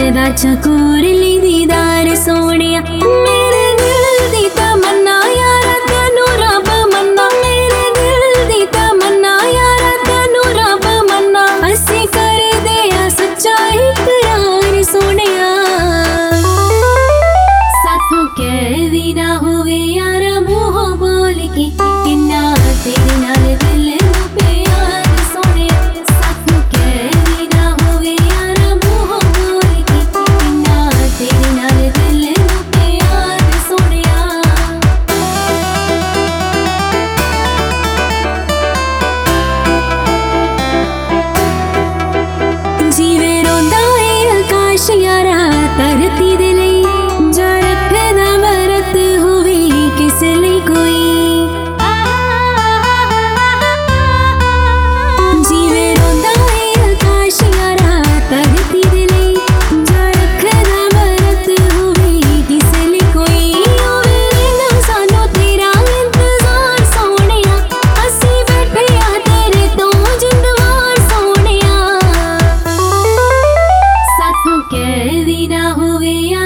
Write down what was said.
दा चकोर ली दीदार सोनिया मेरे दिल दी तमन्ना यारा तेनू रब मन्ना मेरे दिल दी तमन्ना यारा तेनू रब मन्ना असी कर दे सच्चा इकरार सोनिया साथों कह भी ना होवे यारा मुँह बोल के किन्ना तेरे नाल दिल नू प्यार सोनिया साथों कह भी ना होवे यारा मुँह बोल के किन्ना तेरे नाल दिल नू प्यार सोनिया जीवे रोंदा है आकाश यारा धरती दे लई जो रखदा वरत होवे किस लई कोई जीवे रोंदा है आकाश यारा धरती दे लई जो रखदा वरत होवे किस लई कोई होवे रहिंदा सानू तेरा इंतजार सोहणिया असी बैठे आ तेरे तो जिंदवार सोहणिया साथों कह भी ना होवे